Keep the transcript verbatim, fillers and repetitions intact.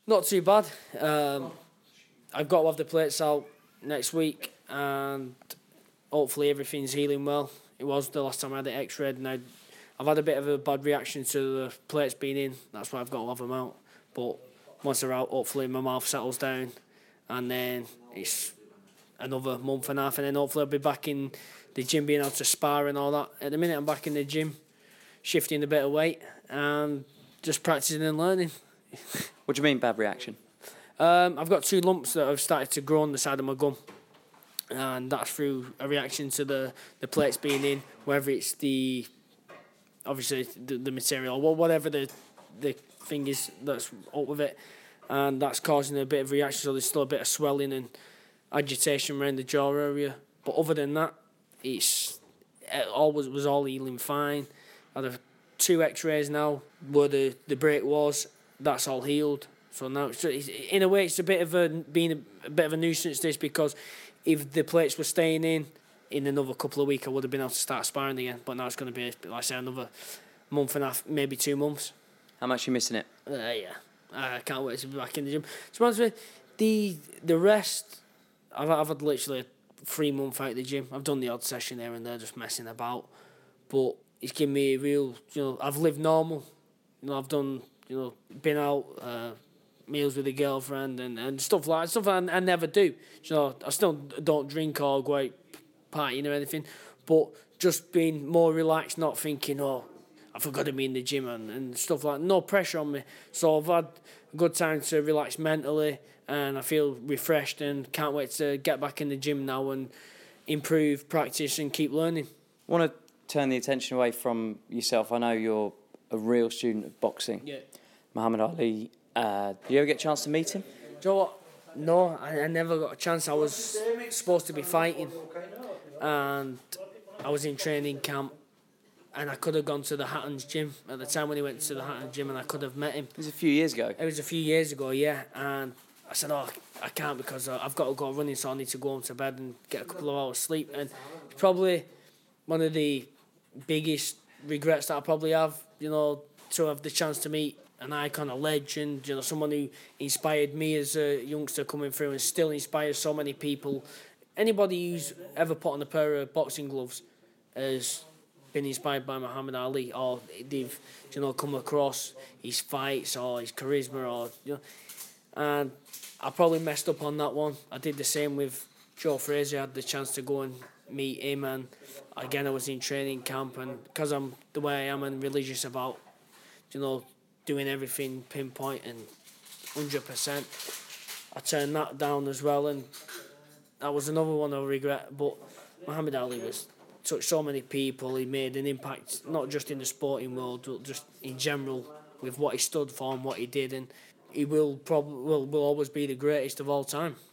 Not too bad. Um, I've got to have the plates out next week, and hopefully everything's healing well. It was the last time I had it x-rayed, and I'd, I've had a bit of a bad reaction to the plates being in. That's why I've got to have them out. But once they're out, hopefully my mouth settles down, and then it's another month and a half, and then hopefully I'll be back in the gym, being able to spar and all that. At the minute, I'm back in the gym, shifting a bit of weight, and just practicing and learning. What do you mean bad reaction? Um, I've got two lumps that have started to grow on the side of my gum, and that's through a reaction to the, the plates being in, whether it's the obviously the, the material or whatever the the thing is that's up with it, and that's causing a bit of reaction. So there's still a bit of swelling and agitation around the jaw area, but other than that, it's it always was all healing fine. I had two X-rays now where the the break was. That's all healed. So now, so it's, in a way, it's a bit of a being a, a bit of a nuisance. This because if the plates were staying in, in another couple of weeks, I would have been able to start sparring again. But now it's going to be, like I say, another month and a half, maybe two months. How much are you missing it? Uh, yeah, I can't wait to be back in the gym. To be honest with you, the the rest, I've I've had literally a three month out of the gym. I've done the odd session here and there, just messing about, but it's given me a real, you know, I've lived normal. You know, I've done, you know, been out. Uh, meals with a girlfriend and, and stuff like that, stuff I, I never do. You know, I still don't drink or go out partying or anything, but just being more relaxed, not thinking, oh, I forgot to be in the gym and, and stuff like that. No pressure on me. So I've had a good time to relax mentally, and I feel refreshed and can't wait to get back in the gym now and improve, practice and keep learning. I want to turn the attention away from yourself. I know you're a real student of boxing. Yeah. Muhammad Ali. Uh, did you ever get a chance to meet him? Do you know what? No, I, I never got a chance. I was supposed to be fighting, and I was in training camp, and I could have gone to the Hatton's gym at the time when he went to the Hatton's gym, and I could have met him. It was a few years ago. It was a few years ago, yeah, and I said, oh, I can't because I've got to go running, so I need to go home to bed and get a couple of hours sleep. And it's probably one of the biggest regrets that I probably have, you know, to have the chance to meet an icon, a legend, you know, someone who inspired me as a youngster coming through and still inspires so many people. Anybody who's ever put on a pair of boxing gloves has been inspired by Muhammad Ali, or they've, you know, come across his fights or his charisma, or, you know, and I probably messed up on that one. I did the same with Joe Frazier. I had the chance to go and meet him, and again I was in training camp, and because I'm the way I am and religious about, you know, doing everything pinpoint and one hundred percent, I turned that down as well, and that was another one I regret. But Muhammad Ali was touched so many people. He made an impact not just in the sporting world, but just in general with what he stood for and what he did, and he will probably will, will always be the greatest of all time.